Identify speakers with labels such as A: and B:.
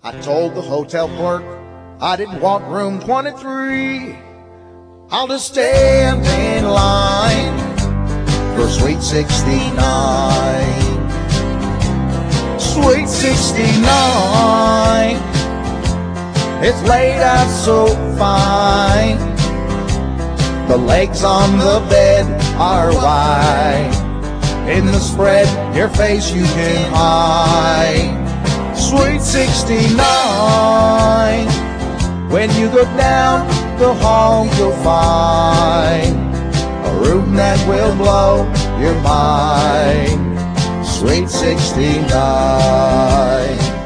A: I told the hotel clerk I didn't want room 23. I'll just stand in line for Suite 69. Suite 69. It's laid out so fine. The legs on the bed are wide. In the spread, your face you can hide. Suite 69. When you go down the hall, you'll find a room that will blow your mind. Suite 69.